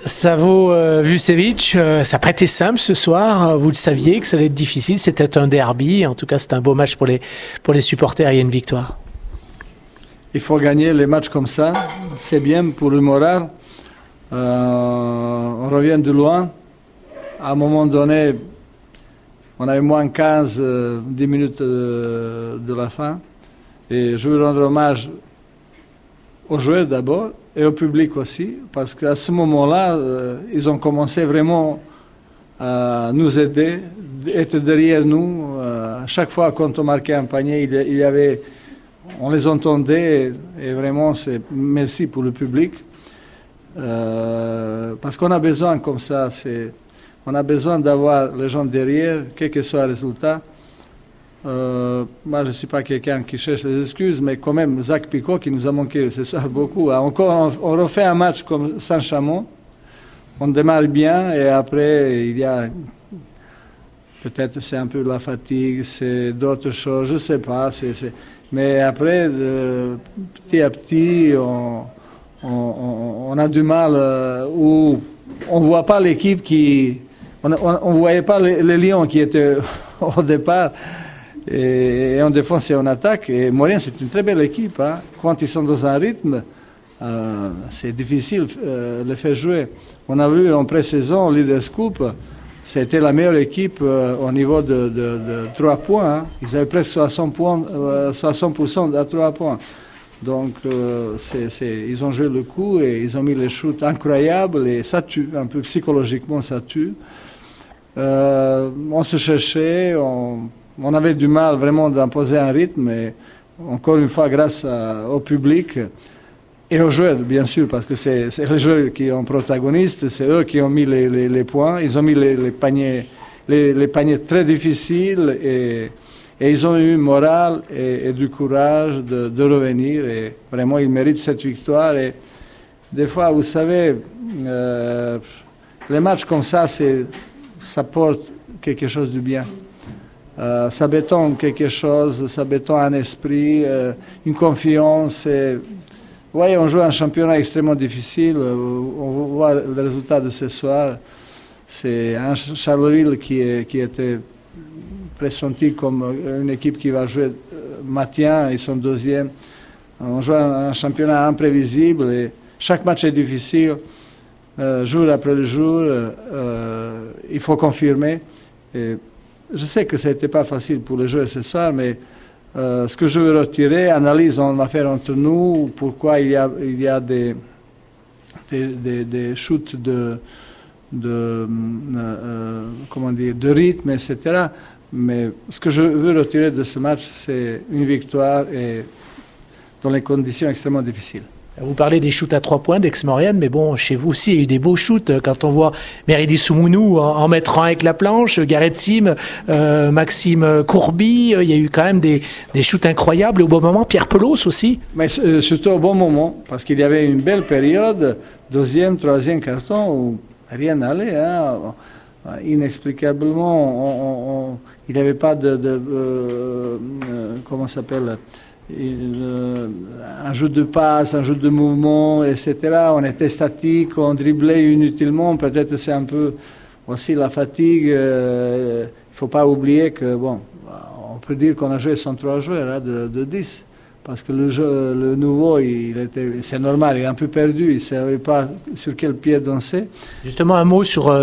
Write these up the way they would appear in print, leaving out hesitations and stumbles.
Savo Vucevic, ça n'a pas été simple ce soir. Vous le saviez que ça allait être difficile. C'était un derby. En tout cas, c'était un beau match pour les supporters. Il y a une victoire. Il faut gagner les matchs comme ça. C'est bien pour le moral. On revient de loin. À un moment donné, on avait moins 10 minutes de la fin. Et je veux rendre hommage aux joueurs d'abord et au public aussi, parce qu'à ce moment-là, ils ont commencé vraiment à nous aider, être derrière nous. Chaque fois quand on marquait un panier, on les entendait, et vraiment, merci pour le public. Parce qu'on a besoin comme ça, on a besoin d'avoir les gens derrière, quel que soit le résultat. Moi, je ne suis pas quelqu'un qui cherche les excuses, mais quand même, Zach Picot qui nous a manqué ce soir beaucoup. Encore, on refait un match comme Saint-Chamond. On démarre bien et après, il y a peut-être c'est un peu la fatigue, c'est d'autres choses, je ne sais pas. Mais après, petit à petit, on a du mal où on ne voit pas l'équipe on ne voyait pas les Lions qui étaient au départ. Et en défense et en attaque. Et Morin, c'est une très belle équipe. Hein. Quand ils sont dans un rythme, c'est difficile de les faire jouer. On a vu en pré-saison, Leaders Cup, c'était la meilleure équipe au niveau de 3 points. Hein. Ils avaient presque 60% à 3 points. Donc, ils ont joué le coup et ils ont mis les shoots incroyables et ça tue. Un peu psychologiquement, ça tue. On se cherchait, on avait du mal vraiment d'imposer un rythme, et encore une fois, grâce au public et aux joueurs, bien sûr, parce que c'est les joueurs qui sont protagonistes, c'est eux qui ont mis les points, ils ont mis les paniers très difficiles, et ils ont eu morale et du courage de revenir, et vraiment, ils méritent cette victoire. Et des fois, vous savez, les matchs comme ça porte quelque chose de bien. Ça bétonne quelque chose, ça bétonne un esprit, une confiance. Vous voyez, on joue un championnat extrêmement difficile. On voit le résultat de ce soir. C'est un Charleville qui était pressenti comme une équipe qui va jouer maintien, ils sont deuxième. On joue un championnat imprévisible et chaque match est difficile. Jour après le jour, il faut confirmer. Et je sais que ça n'était pas facile pour les joueurs ce soir, mais ce que je veux retirer, analyse on va faire entre nous, pourquoi il y a des shoots de rythme, etc. Mais ce que je veux retirer de ce match, c'est une victoire et dans les conditions extrêmement difficiles. Vous parlez des shoots à 3 points d'Aix-Maurienne, mais bon, chez vous aussi, il y a eu des beaux shoots. Quand on voit Meridi Soumounou en mettre un avec la planche, Gareth Sim, Maxime Courby, il y a eu quand même des shoots incroyables. Au bon moment, Pierre Pelos aussi. Mais surtout au bon moment, parce qu'il y avait une belle période, 2e, 3e carton, où rien n'allait. Hein. Inexplicablement, il n'y avait pas comment ça s'appelle, un jeu de passe, un jeu de mouvement, etc. On était statique, on driblait inutilement. Peut-être c'est un peu aussi la fatigue. Il ne faut pas oublier que, bon, on peut dire qu'on a joué 103 joueurs de 10. Parce que le nouveau, c'est normal, il est un peu perdu, il ne savait pas sur quel pied danser. Justement, un mot sur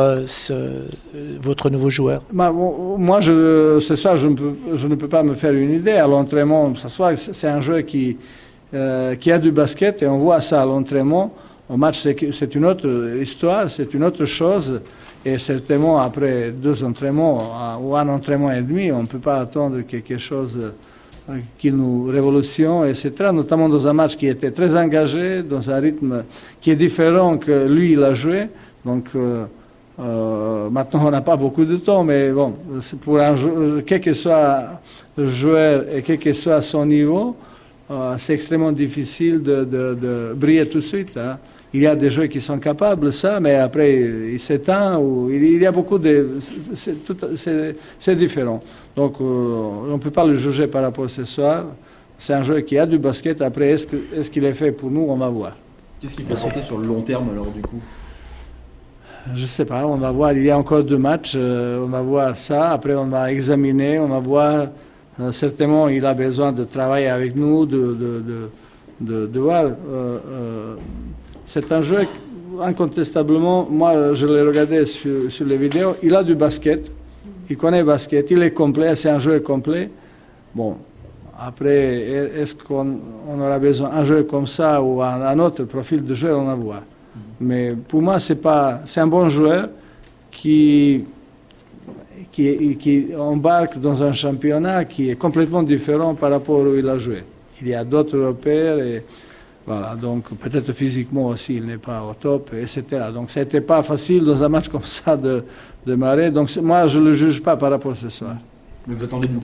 votre nouveau joueur. Moi, ce soir, je ne peux pas me faire une idée. À l'entraînement, ce soir, c'est un joueur qui a du basket et on voit ça à l'entraînement. Au match, c'est une autre histoire, c'est une autre chose. Et certainement, après 2 entraînements ou un entraînement et demi, on ne peut pas attendre quelque chose qui nous révolutionne, etc. Notamment dans un match qui était très engagé, dans un rythme qui est différent que lui, il a joué. Donc, maintenant, on n'a pas beaucoup de temps, mais bon, pour un joueur, quel que soit le joueur et quel que soit son niveau, c'est extrêmement difficile de briller tout de suite. Hein. Il y a des joueurs qui sont capables de ça, mais après, il s'éteint. Il y a beaucoup de... C'est différent. Donc, on ne peut pas le juger par rapport à ce soir. C'est un joueur qui a du basket. Après, est-ce qu'il est fait pour nous? On va voir. Qu'est-ce qu'il peut apporter sur le long terme, alors, du coup? Je ne sais pas, on va voir, il y a encore 2 matchs, on va voir ça, après on va examiner, on va voir, certainement il a besoin de travailler avec nous, de voir. C'est un jeu, incontestablement, moi je l'ai regardé sur les vidéos, il a du basket, il connaît le basket, il est complet, c'est un joueur complet. Bon, après, est-ce qu'on aura besoin d'un joueur comme ça ou un autre profil de joueur, on va voir. Mais pour moi, c'est un bon joueur qui embarque dans un championnat qui est complètement différent par rapport où il a joué. Il y a d'autres repères et voilà, donc peut-être physiquement aussi il n'est pas au top, etc. Donc ça n'était pas facile dans un match comme ça de démarrer. Donc moi je ne le juge pas par rapport à ce soir. Mais vous attendez